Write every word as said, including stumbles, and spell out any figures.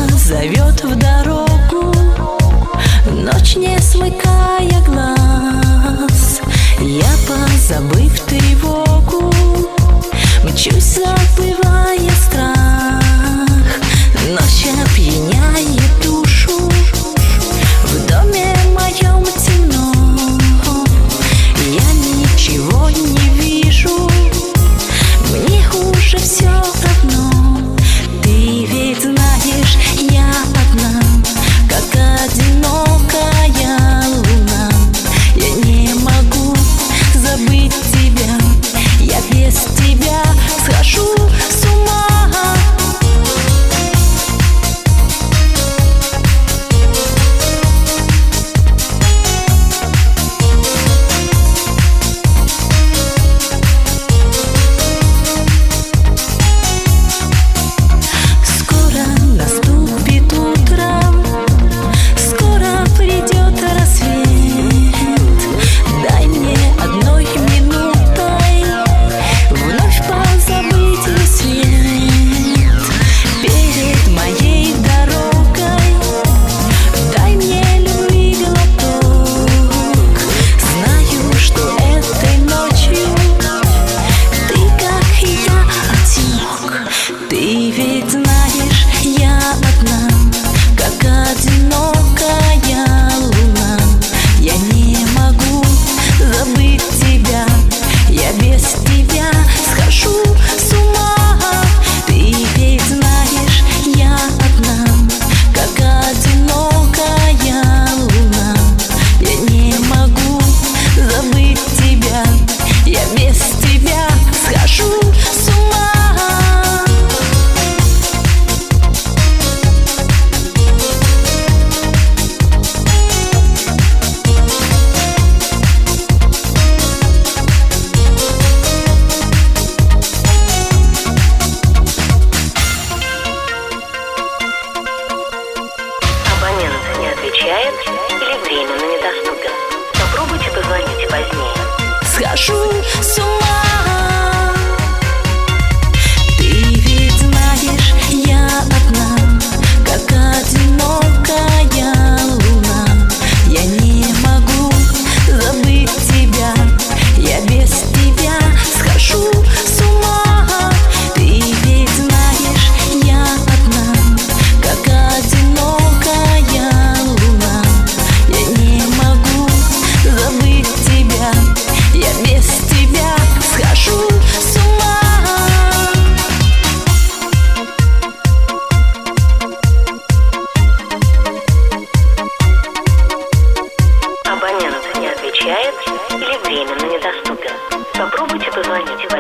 зовет в дорогу, ночь не смыкая глаз. Я, позабыв тревогу, мчусь, забывая страх. Ночь опьяняет душу, в доме моем темно. Я ничего не вижу, мне уже все равно. Ты ведь знаешь, я одна, как одинокая луна. Я не могу забыть тебя, я без тебя схожу с ума. Ты ведь знаешь, я одна, как одинокая луна. Я не могу забыть тебя, я без тебя схожу с ума. Ты ведь знаешь, я одна, как одинокая луна. Я не могу забыть тебя, я без тебя схожу с ума. Не отвечает или временно недоступен. Попробуйте позвонить позднее. Схожу с ума. Ты ведь знаешь, я одна, как одинокая луна. Я не могу забыть тебя, я без тебя схожу с ума. Ты ведь знаешь, я одна, как одинокая луна. Я не могу забыть тебя, я без тебя схожу с ума. Абонент не отвечает или временно недоступен. Попробуйте позвонить.